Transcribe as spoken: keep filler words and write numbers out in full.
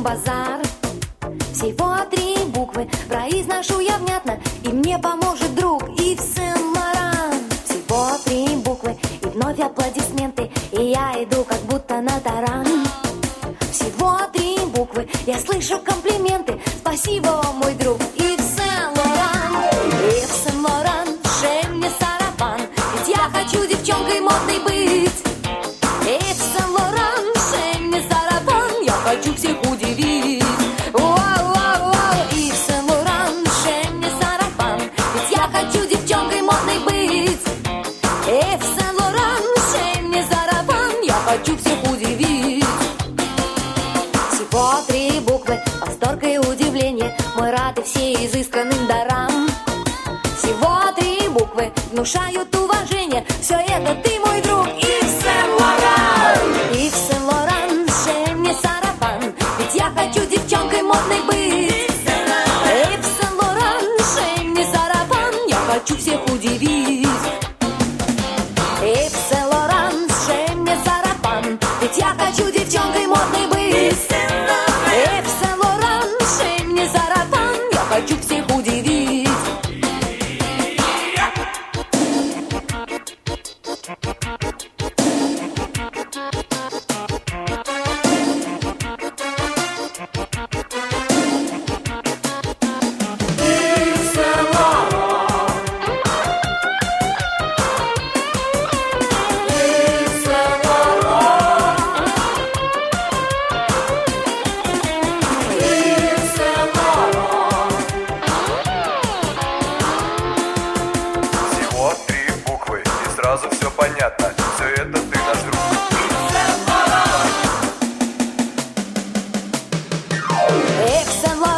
базар. Всего три буквы произношу я внятно, и мне поможет друг Ив Сен-Лоран. Всего три буквы, и вновь аплодисменты, и я иду как будто на таран. Всего три буквы, я слышу комплименты. Спасибо, мой друг Ив Сен-Лоран. Ив Сен-Лоран, шей мне сарафан, ведь я хочу девчонкой модной быть. Ив Сен-Лоран, шей мне сарафан, я хочу всех удивить. Вау-вау-вау, Ив Сен-Лоран, шей мне сарафан, ведь я хочу девчонкой модной быть. Ив Сен-Лоран, шей мне сарафан, я хочу всех удивить. Всего три буквы, восторг и удивление, мы рады все изысканным дарам. Всего три буквы внушают уважение, все это ты, мой друг Ив Сен-Лоран. Ив Сен-Лоран, шей мне сарафан, ведь я хочу девчонкой модной быть. Ив Сен-Лоран, шей мне сарафан, я хочу всех удивить. Ив Сен-Лоран, шей мне сарафан, ведь я хочу девчонкой модной быть. Ив Сен-Лоран, шей мне сарафан, я хочу всех удивить. Сразу все понятно, все это ты наш друг. Ив Сен-Лоран.